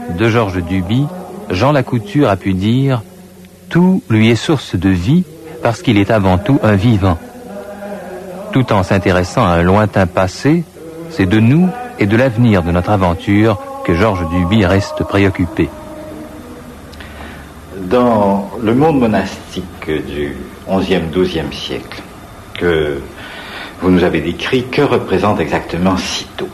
de Georges Duby, Jean Lacouture a pu dire « Tout lui est source de vie parce qu'il est avant tout un vivant ». Tout en s'intéressant à un lointain passé, c'est de nous et de l'avenir de notre aventure que Georges Duby reste préoccupé. Dans le monde monastique du XIe, XIIe siècle que vous nous avez décrit, que représente exactement Cîteaux?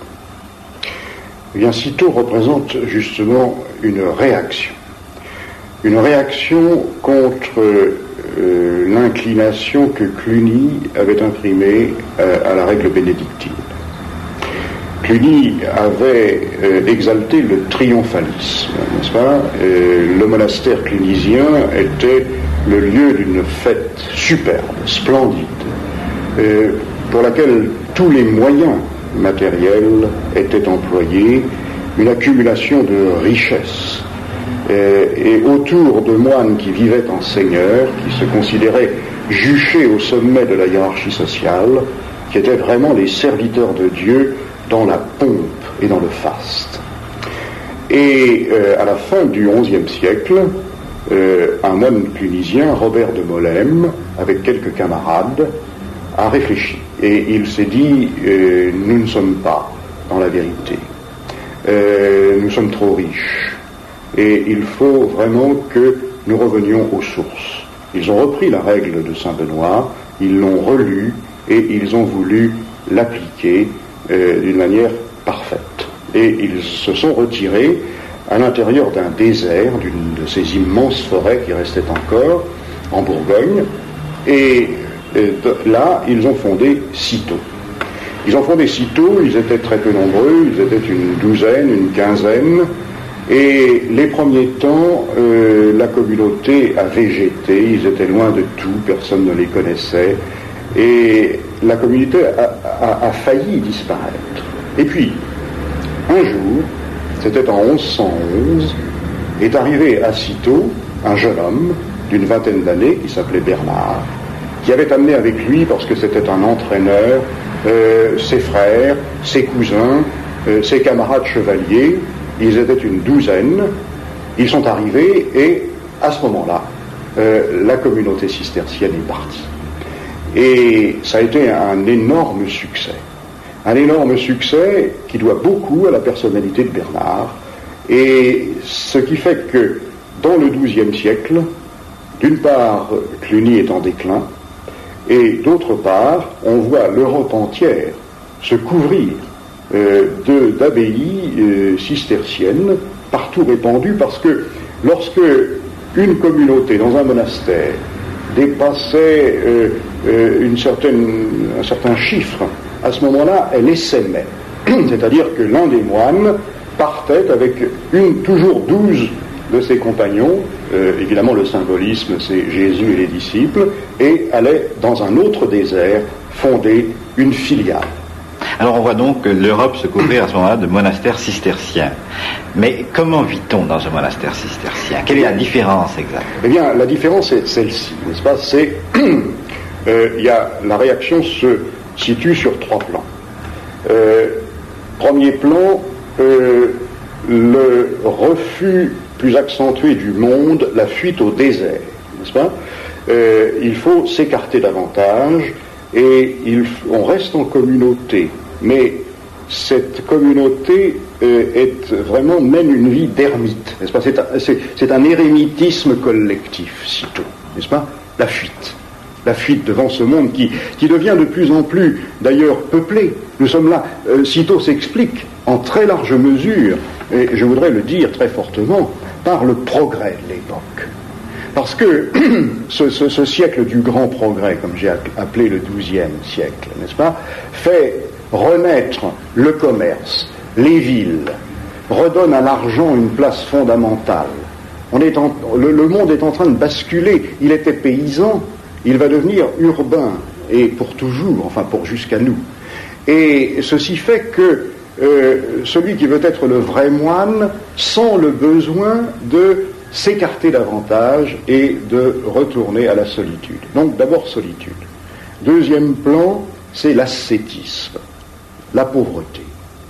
Eh bien, Cîteaux représente justement une réaction. Une réaction contre l'inclination que Cluny avait imprimée à la règle bénédictine. Cluny avait exalté le triomphalisme, n'est-ce pas? Le monastère clunisien était le lieu d'une fête superbe, splendide, pour laquelle tous les moyens matériels étaient employés, une accumulation de richesses, et autour de moines qui vivaient en seigneurs, qui se considéraient juchés au sommet de la hiérarchie sociale, qui étaient vraiment les serviteurs de Dieu dans la pompe et dans le faste. Et à la fin du XIe siècle, un moine clunisien, Robert de Molesme, avec quelques camarades, a réfléchi. Et il s'est dit, nous ne sommes pas dans la vérité. Nous sommes trop riches. Et il faut vraiment que nous revenions aux sources. Ils ont repris la règle de Saint-Benoît, ils l'ont relue et ils ont voulu l'appliquer d'une manière parfaite. Et ils se sont retirés à l'intérieur d'un désert, d'une de ces immenses forêts qui restaient encore en Bourgogne, et là, ils ont fondé Cîteaux. Ils ont fondé Cîteaux, ils étaient très peu nombreux, ils étaient une douzaine, une quinzaine, et les premiers temps, la communauté a végété, ils étaient loin de tout, personne ne les connaissait, et la communauté a failli disparaître. Et puis, un jour, c'était en 1111, est arrivé à Cîteaux un jeune homme d'une vingtaine d'années qui s'appelait Bernard, qui avait amené avec lui, parce que c'était un entraîneur, ses frères, ses cousins, ses camarades chevaliers. Ils étaient une douzaine. Ils sont arrivés et, à ce moment-là, la communauté cistercienne est partie. Et ça a été un énorme succès. Un énorme succès qui doit beaucoup à la personnalité de Bernard. Et ce qui fait que, dans le XIIe siècle, d'une part, Cluny est en déclin, et d'autre part, on voit l'Europe entière se couvrir d'abbayes cisterciennes partout répandues, parce que lorsque une communauté dans un monastère dépassait un certain chiffre, à ce moment-là, elle essaimait. C'est-à-dire que l'un des moines partait avec toujours 12 de ses compagnons, évidemment le symbolisme c'est Jésus et les disciples, et allait dans un autre désert fonder une filiale. Alors on voit donc l'Europe se couvrir à ce moment-là de monastères cisterciens. Mais comment vit-on dans un monastère cistercien? Quelle est la différence exacte? Eh bien, la différence est celle-ci, n'est-ce pas? C'est la réaction se situe sur 3 plans. Premier plan, le refus plus accentué du monde, la fuite au désert, n'est-ce pas? Il faut s'écarter davantage et on reste en communauté, mais cette communauté mène une vie d'ermite, n'est-ce pas? C'est un érémitisme collectif, Cîteaux, n'est-ce pas? La fuite devant ce monde qui devient de plus en plus, d'ailleurs, peuplé. Nous sommes là, Cîteaux s'explique en très large mesure, et je voudrais le dire très fortement, par le progrès de l'époque. Parce que ce siècle du grand progrès, comme j'ai appelé le XIIe siècle, n'est-ce pas, fait renaître le commerce, les villes, redonne à l'argent une place fondamentale. Le monde est en train de basculer. Il était paysan, il va devenir urbain, et pour toujours, enfin pour jusqu'à nous. Et ceci fait que celui qui veut être le vrai moine sent le besoin de s'écarter davantage et de retourner à la solitude. Donc d'abord solitude. Deuxième plan, c'est l'ascétisme, la pauvreté.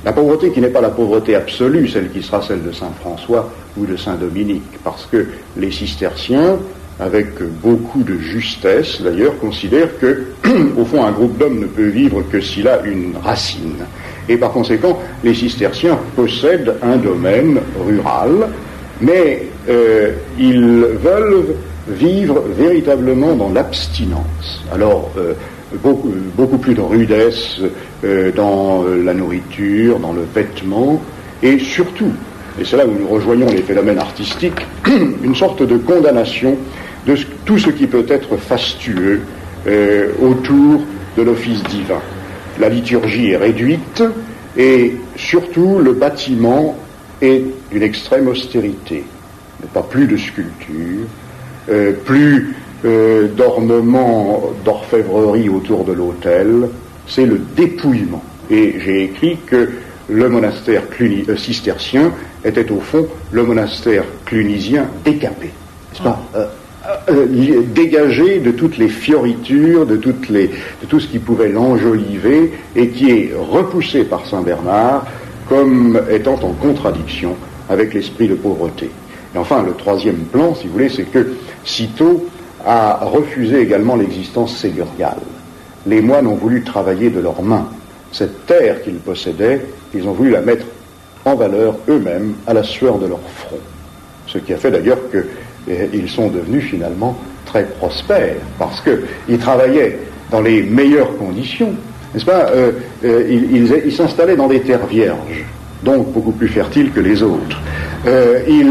La pauvreté qui n'est pas la pauvreté absolue, celle qui sera celle de saint François ou de saint Dominique, parce que les cisterciens, avec beaucoup de justesse d'ailleurs, considèrent que, au fond, un groupe d'hommes ne peut vivre que s'il a une racine. Et par conséquent, les cisterciens possèdent un domaine rural, mais ils veulent vivre véritablement dans l'abstinence. Alors, beaucoup plus de rudesse dans la nourriture, dans le vêtement, et surtout, et c'est là où nous rejoignons les phénomènes artistiques, une sorte de condamnation de tout ce qui peut être fastueux autour de l'office divin. La liturgie est réduite, et surtout le bâtiment est d'une extrême austérité. Il n'y a pas plus de sculpture, plus d'ornements, d'orfèvrerie autour de l'autel, c'est le dépouillement. Et j'ai écrit que le monastère cistercien était au fond le monastère clunisien décapé, n'est-ce pas, dégagé de toutes les fioritures, de tout ce qui pouvait l'enjoliver, et qui est repoussé par saint Bernard comme étant en contradiction avec l'esprit de pauvreté. Et enfin, le troisième plan, si vous voulez, c'est que Cîteaux a refusé également l'existence seigneuriale. Les moines ont voulu travailler de leurs mains. Cette terre qu'ils possédaient, ils ont voulu la mettre en valeur eux-mêmes à la sueur de leur front. Ce qui a fait d'ailleurs qu'ils sont devenus finalement très prospères, parce qu'ils travaillaient dans les meilleures conditions, n'est-ce pas, ils s'installaient dans des terres vierges, donc beaucoup plus fertiles que les autres. Ils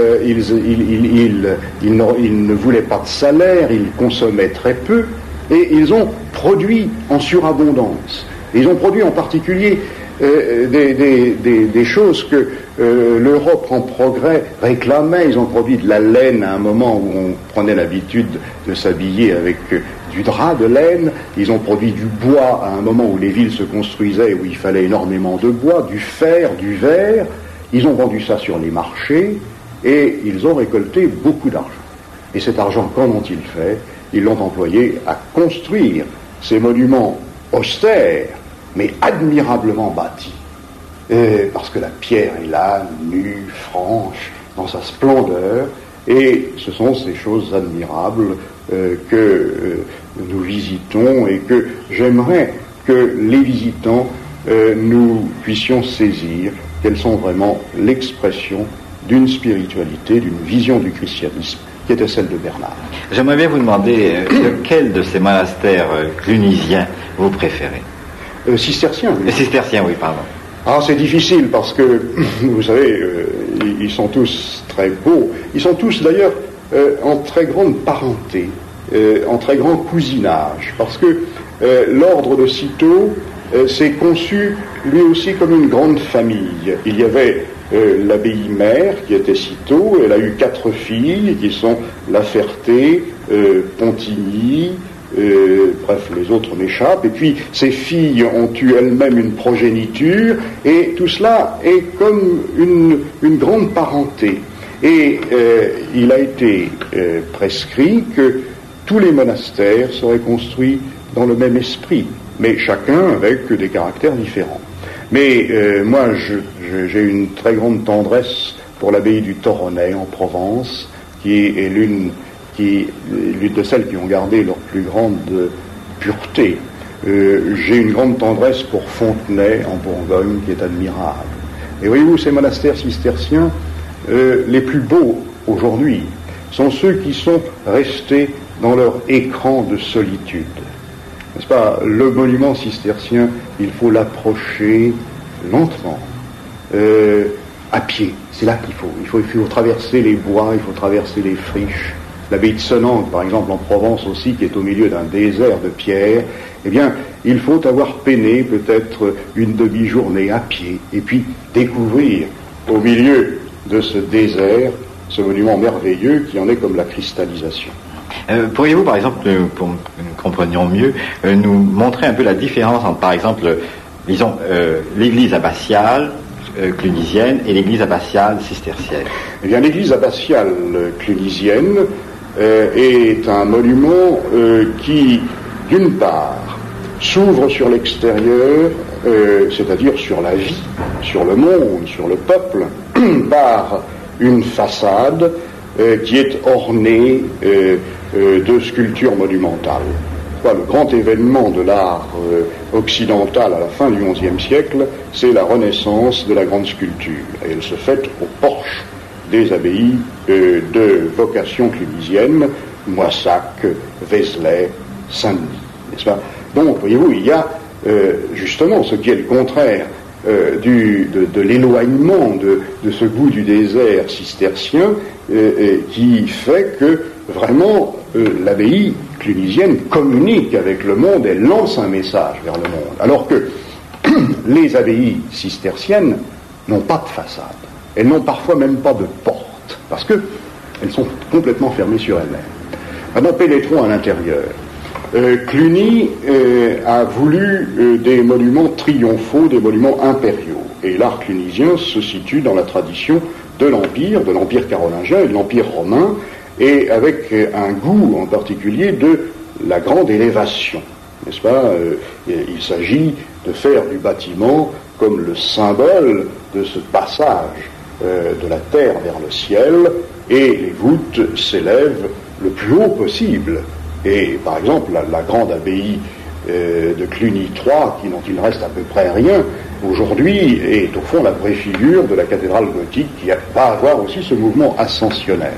ne voulaient pas de salaire, ils consommaient très peu, et ils ont produit en surabondance. Ils ont produit en particulier des choses que l'Europe en progrès réclamait. Ils ont produit de la laine à un moment où on prenait l'habitude de s'habiller avec du drap de laine. Ils ont produit du bois à un moment où les villes se construisaient, où il fallait énormément de bois, du fer, du verre. Ils ont vendu ça sur les marchés et ils ont récolté beaucoup d'argent. Et cet argent, qu'en ont-ils fait? Ils l'ont employé à construire ces monuments austères, mais admirablement bâtis. Parce que la pierre est là, nue, franche, dans sa splendeur, et ce sont ces choses admirables que nous visitons et que j'aimerais que les visitants nous puissions saisir, qu'elles sont vraiment l'expression d'une spiritualité, d'une vision du christianisme qui était celle de Bernard. J'aimerais bien vous demander lequel de ces monastères clunisiens vous préférez? Cisterciens. Oui. Cisterciens, oui, pardon. Ah, c'est difficile parce que, vous savez, ils sont tous très beaux. Ils sont tous d'ailleurs en très grande parenté, en très grand cousinage, parce que l'ordre de Cîteaux s'est conçu lui aussi comme une grande famille. Il y avait l'abbaye mère qui était Cîteaux. Elle a eu 4 filles qui sont La Ferté, Pontigny, bref, les autres m'échappent, et puis ces filles ont eu elles-mêmes une progéniture, et tout cela est comme une grande parenté. Et il a été prescrit que tous les monastères seraient construits dans le même esprit, mais chacun avec des caractères différents. Mais moi, j'ai une très grande tendresse pour l'abbaye du Toronnais en Provence, qui est l'une de celles qui ont gardé leur plus grande pureté. J'ai une grande tendresse pour Fontenay en Bourgogne, qui est admirable. Et voyez-vous, ces monastères cisterciens, les plus beaux aujourd'hui, sont ceux qui sont restés dans leur écran de solitude. N'est-ce pas? Le monument cistercien, il faut l'approcher lentement, à pied. C'est là qu'il faut. Il faut traverser les bois, il faut traverser les friches. L'abbaye de Sonnangue, par exemple, en Provence aussi, qui est au milieu d'un désert de pierre, eh bien, il faut avoir peiné peut-être une demi-journée à pied, et puis découvrir au milieu de ce désert ce monument merveilleux qui en est comme la cristallisation. Pourriez-vous, par exemple, pour que nous comprenions mieux, nous montrer un peu la différence entre, par exemple, disons, l'église abbatiale clunisienne et l'église abbatiale cistercienne? Eh bien, l'église abbatiale clunisienne est un monument qui, d'une part, s'ouvre sur l'extérieur c'est-à-dire sur la vie, sur le monde, sur le peuple, par une façade qui est ornée de sculptures monumentales. Le grand événement de l'art occidental à la fin du XIe siècle, c'est la renaissance de la grande sculpture. Et elle se fait au porche des abbayes de vocation clunisienne, Moissac, Vézelay, Saint-Denis, n'est-ce pas? Donc, voyez-vous, il y a justement ce qui est le contraire de l'éloignement de ce goût du désert cistercien qui fait que vraiment l'abbaye clunisienne communique avec le monde et lance un message vers le monde, alors que les abbayes cisterciennes n'ont pas de façade, elles n'ont parfois même pas de porte, parce qu'elles sont complètement fermées sur elles-mêmes. Maintenant, pénétrons à l'intérieur. Cluny a voulu des monuments triomphaux, des monuments impériaux. Et l'art clunisien se situe dans la tradition de l'Empire carolingien et de l'Empire romain, et avec un goût en particulier de la grande élévation, n'est-ce pas? Il s'agit de faire du bâtiment comme le symbole de ce passage de la terre vers le ciel, et les voûtes s'élèvent le plus haut possible. Et par exemple, la grande abbaye de Cluny III, dont il ne reste à peu près rien, aujourd'hui est au fond la préfigure de la cathédrale gothique qui va avoir aussi ce mouvement ascensionnel.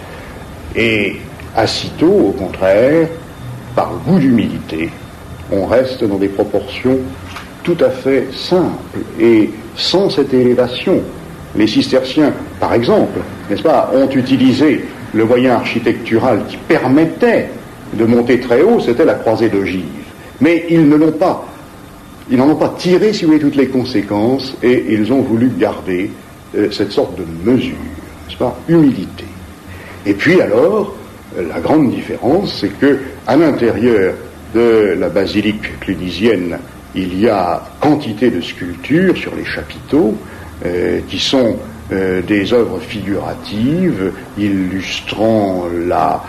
Et à Cîteaux, au contraire, par goût d'humilité, on reste dans des proportions tout à fait simples et sans cette élévation. Les cisterciens, par exemple, n'est-ce pas, ont utilisé le moyen architectural qui permettait de monter très haut, c'était la croisée d'ogive. Mais ils n'en ont pas tiré, si vous voulez, toutes les conséquences, et ils ont voulu garder cette sorte de mesure, n'est-ce pas, humilité. Et puis alors, la grande différence, c'est que à l'intérieur de la basilique clunisienne, il y a quantité de sculptures sur les chapiteaux qui sont des œuvres figuratives illustrant la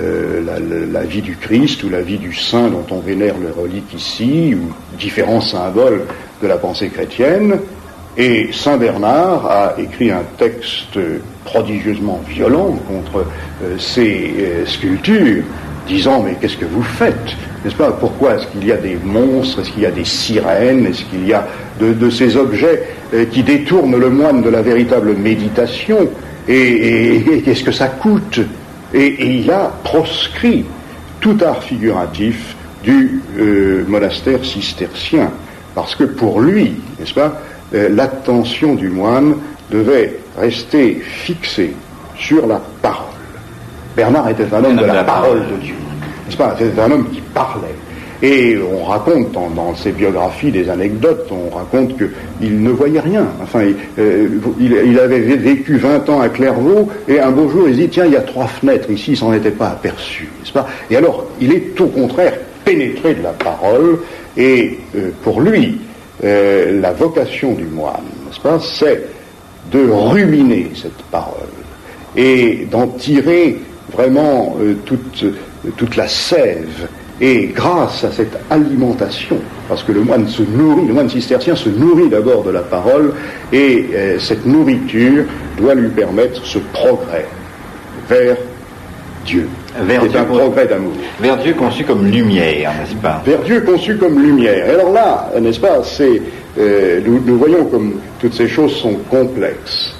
vie du Christ ou la vie du saint dont on vénère le relique ici, ou différents symboles de la pensée chrétienne. Et Saint Bernard a écrit un texte prodigieusement violent contre ces sculptures, disant: mais qu'est-ce que vous faites, n'est-ce pas? Pourquoi est-ce qu'il y a des monstres? Est-ce qu'il y a des sirènes? Est-ce qu'il y a de ces objets qui détournent le moine de la véritable méditation? Et qu'est-ce que ça coûte? Et il a proscrit tout art figuratif du monastère cistercien, parce que pour lui, n'est-ce pas, l'attention du moine devait rester fixée sur la parole. Bernard était un homme de la parole de Dieu, n'est-ce pas? C'était un homme qui parlait. Et on raconte dans ses biographies des anecdotes, on raconte qu'il ne voyait rien. Enfin, il avait vécu 20 ans à Clairvaux, et un beau jour il dit: tiens, il y a 3 fenêtres ici, il s'en était pas aperçu, n'est-ce pas? Et alors, il est au contraire pénétré de la parole, et pour lui, la vocation du moine, n'est-ce pas, c'est de ruminer cette parole, et d'en tirer vraiment toute la sève. Et grâce à cette alimentation, parce que le moine cistercien se nourrit d'abord de la parole, et cette nourriture doit lui permettre ce progrès vers Dieu. C'est un progrès d'amour. Vers Dieu conçu comme lumière, n'est-ce pas? Vers Dieu conçu comme lumière. Et alors là, n'est-ce pas, nous voyons comme toutes ces choses sont complexes.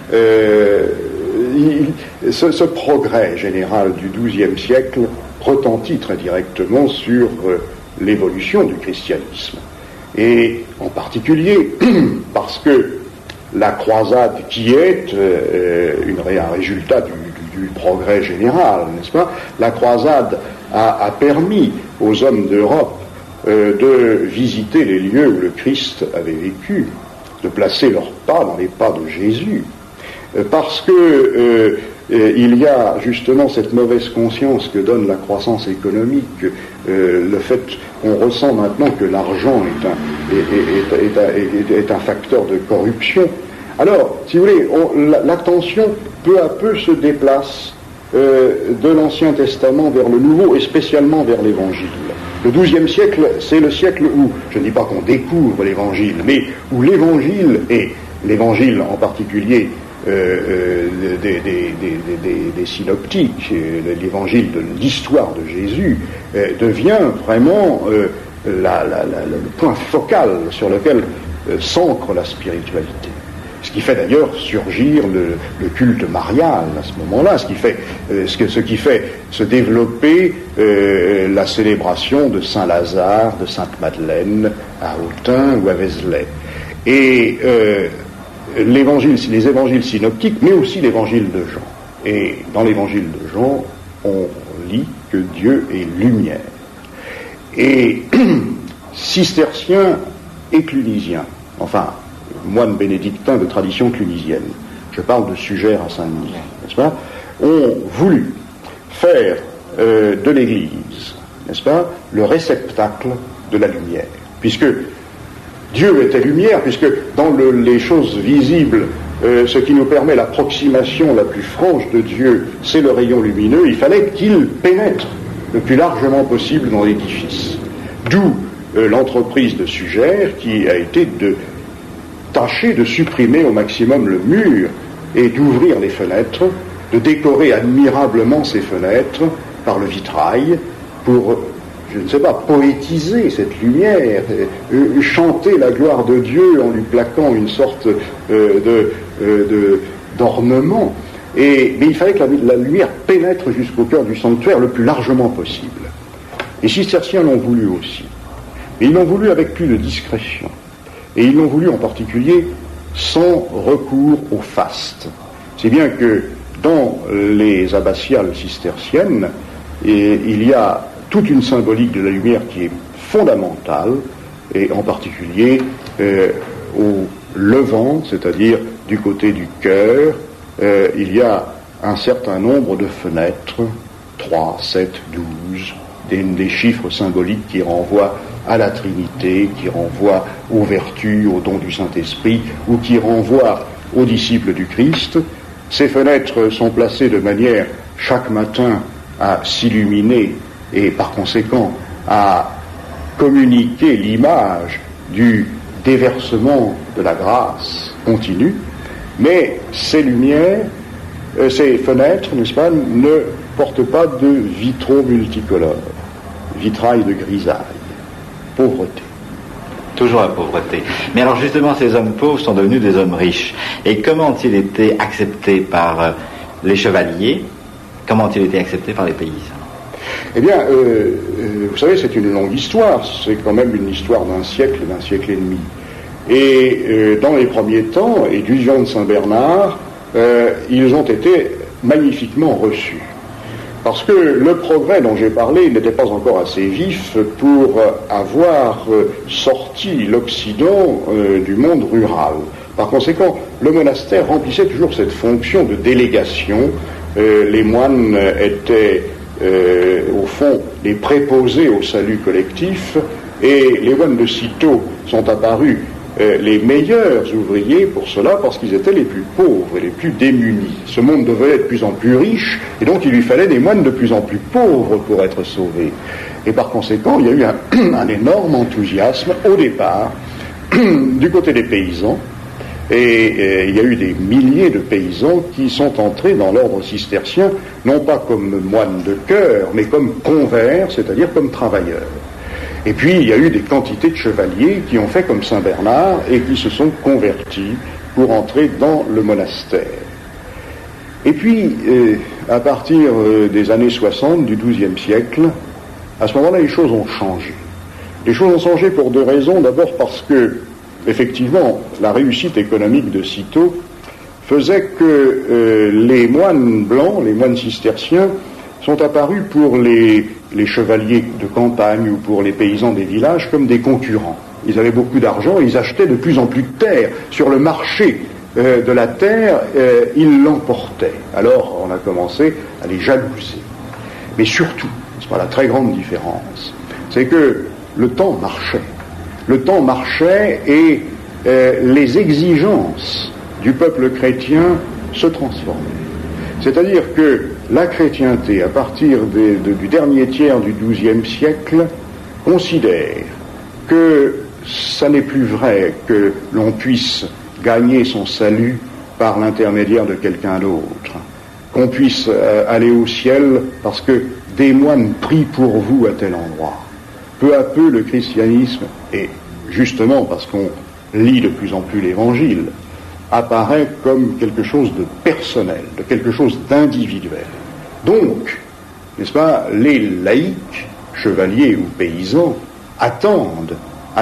Ce progrès général du XIIe siècle retentit très directement sur l'évolution du christianisme. Et en particulier parce que la croisade, qui est un résultat du progrès général, n'est-ce pas? La croisade a permis aux hommes d'Europe de visiter les lieux où le Christ avait vécu, de placer leurs pas dans les pas de Jésus. Parce que il y a justement cette mauvaise conscience que donne la croissance économique, le fait qu'on ressent maintenant que l'argent est un facteur de corruption. Alors, si vous voulez, l'attention peu à peu se déplace de l'Ancien Testament vers le Nouveau, et spécialement vers l'Évangile. Le XIIe siècle, c'est le siècle où, je ne dis pas qu'on découvre l'Évangile, mais où l'Évangile, et l'Évangile en particulier des synoptiques, l'Évangile de l'histoire de Jésus, devient vraiment le point focal sur lequel s'ancre la spiritualité. Ce qui fait d'ailleurs surgir le culte marial à ce moment-là, ce qui fait se développer la célébration de Saint Lazare, de Sainte Madeleine à Autun ou à Vézelay. Et les évangiles synoptiques, mais aussi l'évangile de Jean. Et dans l'évangile de Jean, on lit que Dieu est lumière. Et cisterciens et clunisiens, enfin, moines bénédictins de tradition clunisienne, je parle de Sugère à Saint-Denis, n'est-ce pas, ont voulu faire de l'Église, n'est-ce pas, le réceptacle de la lumière, puisque Dieu était lumière, puisque dans les choses visibles, ce qui nous permet l'approximation la plus franche de Dieu, c'est le rayon lumineux, il fallait qu'il pénètre le plus largement possible dans l'édifice. D'où l'entreprise de Sugère qui a été de tâcher de supprimer au maximum le mur et d'ouvrir les fenêtres, de décorer admirablement ces fenêtres par le vitrail pour, je ne sais pas, poétiser cette lumière, chanter la gloire de Dieu en lui plaquant une sorte d'ornement. Mais il fallait que la lumière pénètre jusqu'au cœur du sanctuaire le plus largement possible. Les cisterciens l'ont voulu aussi. Mais ils l'ont voulu avec plus de discrétion. Et ils l'ont voulu en particulier sans recours au faste. C'est bien que dans les abbatiales cisterciennes, il y a toute une symbolique de la lumière qui est fondamentale, et en particulier au levant, c'est-à-dire du côté du cœur, il y a un certain nombre de fenêtres, 3, 7, 12, des chiffres symboliques qui renvoient à la Trinité, qui renvoient aux vertus, aux dons du Saint-Esprit, ou qui renvoient aux disciples du Christ. Ces fenêtres sont placées de manière, chaque matin, à s'illuminer et par conséquent à communiquer l'image du déversement de la grâce continue, mais ces lumières, ces fenêtres, n'est-ce pas, ne portent pas de vitraux multicolores, vitrail de grisaille, pauvreté. Toujours la pauvreté. Mais alors justement, ces hommes pauvres sont devenus des hommes riches. Et comment ont-ils été acceptés par les chevaliers? Comment ont-ils été acceptés par les paysans? Eh bien, vous savez, c'est une longue histoire. C'est quand même une histoire d'un siècle et demi. Et dans les premiers temps, et du Jean de Saint-Bernard, ils ont été magnifiquement reçus. Parce que le progrès dont j'ai parlé n'était pas encore assez vif pour avoir sorti l'Occident du monde rural. Par conséquent, le monastère remplissait toujours cette fonction de délégation. Les moines étaient, au fond, les préposés au salut collectif, et les moines de Cîteaux sont apparus les meilleurs ouvriers pour cela, parce qu'ils étaient les plus pauvres et les plus démunis. Ce monde devenait de plus en plus riche, et donc il lui fallait des moines de plus en plus pauvres pour être sauvés. Et par conséquent, il y a eu un énorme enthousiasme au départ du côté des paysans, et il y a eu des milliers de paysans qui sont entrés dans l'ordre cistercien, non pas comme moines de cœur, mais comme convers, c'est-à-dire comme travailleurs. Et puis, il y a eu des quantités de chevaliers qui ont fait comme Saint-Bernard et qui se sont convertis pour entrer dans le monastère. Et puis, à partir des années 60 du XIIe siècle, à ce moment-là, les choses ont changé. Les choses ont changé pour deux raisons. D'abord parce que, effectivement, la réussite économique de Cîteaux faisait que les moines blancs, les moines cisterciens, sont apparus pour les chevaliers de campagne ou pour les paysans des villages comme des concurrents. Ils avaient beaucoup d'argent et ils achetaient de plus en plus de terre. Sur le marché de la terre, ils l'emportaient. Alors on a commencé à les jalouser. Mais surtout, c'est pas la très grande différence, c'est que le temps marchait. Le temps marchait et les exigences du peuple chrétien se transformaient. C'est-à-dire que la chrétienté, à partir du dernier tiers du XIIe siècle, considère que ça n'est plus vrai que l'on puisse gagner son salut par l'intermédiaire de quelqu'un d'autre, qu'on puisse aller au ciel parce que des moines prient pour vous à tel endroit. Peu à peu, le christianisme, et justement parce qu'on lit de plus en plus l'Évangile, apparaît comme quelque chose de personnel, de quelque chose d'individuel. Donc, n'est-ce pas, les laïcs, chevaliers ou paysans, attendent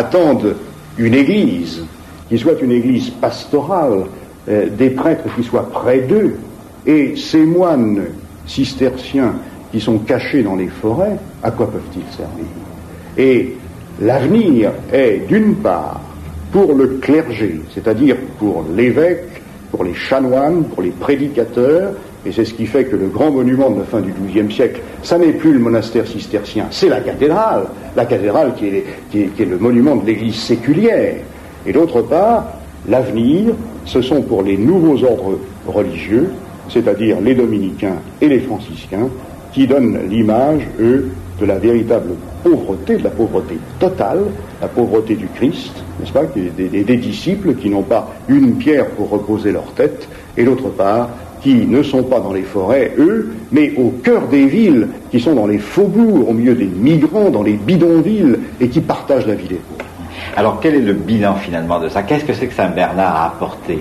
une église, qui soit une église pastorale, des prêtres qui soient près d'eux, et ces moines cisterciens qui sont cachés dans les forêts, à quoi peuvent-ils servir? Et l'avenir est, d'une part, pour le clergé, c'est-à-dire pour l'évêque, pour les chanoines, pour les prédicateurs, et c'est ce qui fait que le grand monument de la fin du XIIe siècle, ça n'est plus le monastère cistercien, c'est la cathédrale qui est le monument de l'église séculière. Et d'autre part, l'avenir, ce sont pour les nouveaux ordres religieux, c'est-à-dire les dominicains et les franciscains, qui donnent l'image, eux, de la véritable pauvreté, de la pauvreté totale, la pauvreté du Christ, n'est-ce pas, des disciples qui n'ont pas une pierre pour reposer leur tête, et d'autre part, qui ne sont pas dans les forêts, eux, mais au cœur des villes, qui sont dans les faubourgs, au milieu des migrants, dans les bidonvilles, et qui partagent la vie des pauvres. Alors quel est le bilan finalement de ça? Qu'est-ce que c'est que Saint Bernard a apporté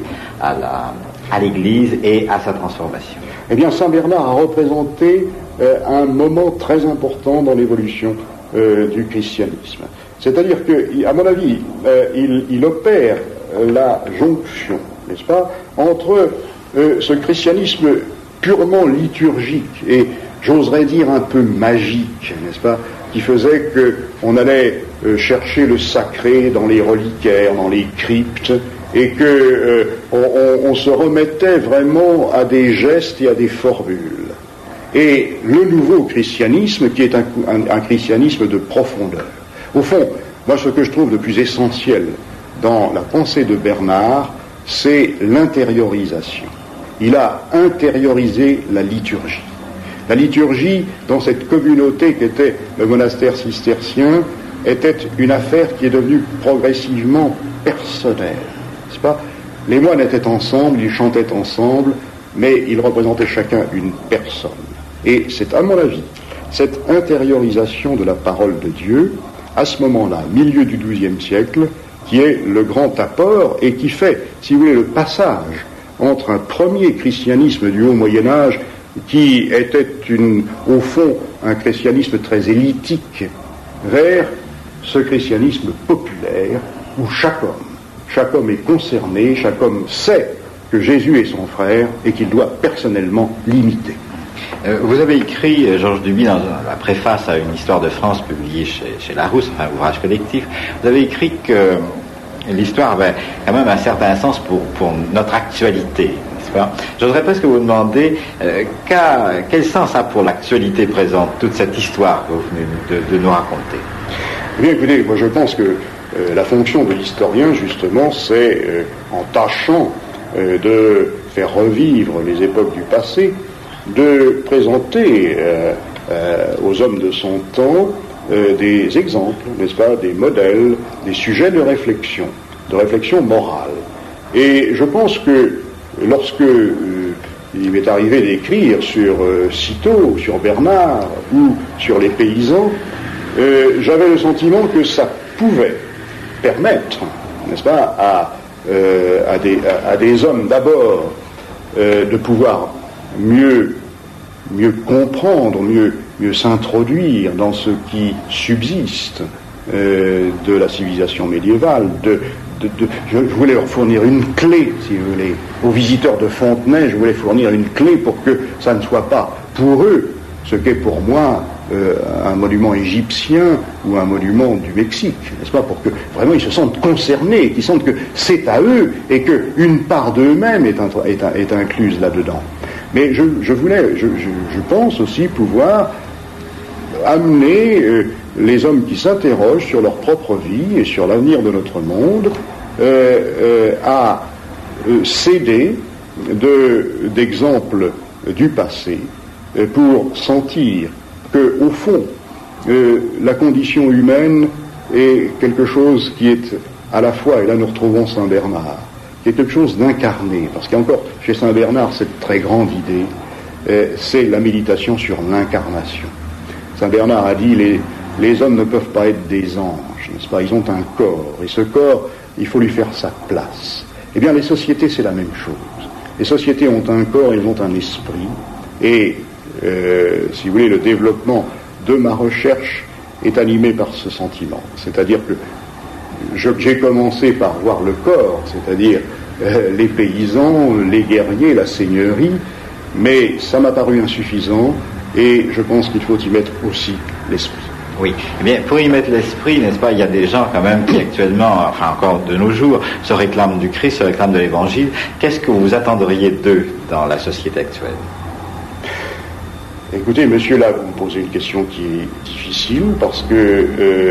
à l'Église et à sa transformation? Eh bien, Saint Bernard a représenté un moment très important dans l'évolution du christianisme. C'est-à-dire que, à mon avis, il opère la jonction, n'est-ce pas, entre ce christianisme purement liturgique et, j'oserais dire, un peu magique, n'est-ce pas, qui faisait qu'on allait chercher le sacré dans les reliquaires, dans les cryptes, et que on se remettait vraiment à des gestes et à des formules. Et le nouveau christianisme, qui est un christianisme de profondeur. Au fond, moi, ce que je trouve de plus essentiel dans la pensée de Bernard, c'est l'intériorisation. Il a intériorisé la liturgie. La liturgie, dans cette communauté qu'était le monastère cistercien, était une affaire qui est devenue progressivement personnelle. N'est-ce pas? Les moines étaient ensemble, ils chantaient ensemble, mais ils représentaient chacun une personne. Et c'est, à mon avis, cette intériorisation de la parole de Dieu, à ce moment-là, milieu du XIIe siècle, qui est le grand apport et qui fait, si vous voulez, le passage entre un premier christianisme du haut Moyen-Âge, qui était au fond un christianisme très élitique, vers ce christianisme populaire où chaque homme est concerné, chaque homme sait que Jésus est son frère et qu'il doit personnellement l'imiter. Vous avez écrit, Georges Duby, dans la préface à une histoire de France publiée chez Larousse, un ouvrage collectif, vous avez écrit que l'histoire avait quand même un certain sens pour notre actualité, n'est-ce pas? J'oserais presque vous demander quel sens a pour l'actualité présente toute cette histoire que vous venez de nous raconter. Eh bien, écoutez, moi je pense que la fonction de l'historien, justement, c'est, en tâchant de faire revivre les époques du passé, de présenter aux hommes de son temps des exemples, n'est-ce pas, des modèles, des sujets de réflexion morale. Et je pense que lorsque il m'est arrivé d'écrire sur Cîteaux, sur Bernard ou sur les paysans, j'avais le sentiment que ça pouvait permettre, n'est-ce pas, à des hommes d'abord de pouvoir mieux comprendre, mieux s'introduire dans ce qui subsiste de la civilisation médiévale. Je voulais leur fournir une clé, si vous voulez. Aux visiteurs de Fontenay, je voulais fournir une clé pour que ça ne soit pas pour eux ce qu'est pour moi un monument égyptien ou un monument du Mexique, n'est-ce pas, pour que vraiment ils se sentent concernés, qu'ils sentent que c'est à eux et qu'une part d'eux-mêmes est incluse là-dedans. Mais je pense aussi pouvoir amener les hommes qui s'interrogent sur leur propre vie et sur l'avenir de notre monde à s'aider d'exemples du passé pour sentir que, au fond, la condition humaine est quelque chose qui est à la fois, et là nous retrouvons Saint Bernard, qui est quelque chose d'incarné, parce qu'il y a encore chez Saint Bernard cette très grande idée, c'est la méditation sur l'incarnation. Saint Bernard a dit les hommes ne peuvent pas être des anges, n'est-ce pas? Ils ont un corps, et ce corps, il faut lui faire sa place. Eh bien, les sociétés, c'est la même chose. Les sociétés ont un corps, elles ont un esprit, et, si vous voulez, le développement de ma recherche est animé par ce sentiment. C'est-à-dire que j'ai commencé par voir le corps, c'est-à-dire les paysans, les guerriers, la seigneurie, mais ça m'a paru insuffisant, et je pense qu'il faut y mettre aussi l'esprit. Oui, eh bien, pour y mettre l'esprit, n'est-ce pas, il y a des gens quand même qui actuellement, enfin encore de nos jours, se réclament du Christ, se réclament de l'Évangile. Qu'est-ce que vous attendriez d'eux dans la société actuelle? Écoutez, monsieur, là, vous me posez une question qui est difficile, parce que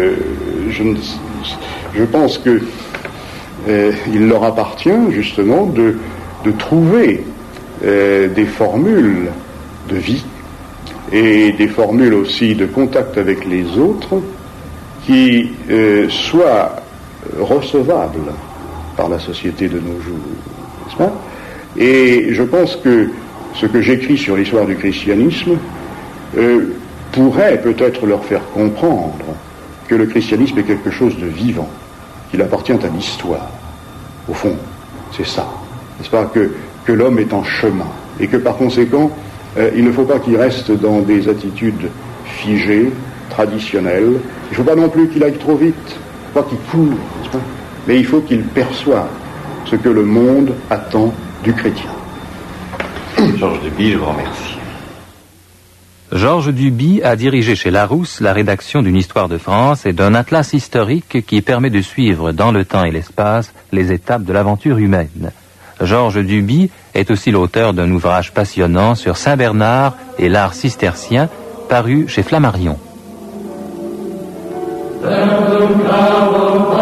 je pense que il leur appartient, justement, de trouver des formules de vie, et des formules aussi de contact avec les autres qui soient recevables par la société de nos jours, n'est-ce pas? Et je pense que ce que j'écris sur l'histoire du christianisme pourrait peut-être leur faire comprendre que le christianisme est quelque chose de vivant, qu'il appartient à l'histoire. Au fond, c'est ça, n'est-ce pas, que l'homme est en chemin, et que par conséquent, il ne faut pas qu'il reste dans des attitudes figées, traditionnelles. Il ne faut pas non plus qu'il aille trop vite, pas qu'il court, n'est-ce pas? Mais il faut qu'il perçoive ce que le monde attend du chrétien. Georges Duby, je vous remercie. Georges Duby a dirigé chez Larousse la rédaction d'une histoire de France et d'un atlas historique qui permet de suivre dans le temps et l'espace les étapes de l'aventure humaine. Georges Duby est aussi l'auteur d'un ouvrage passionnant sur Saint Bernard et l'art cistercien, paru chez Flammarion.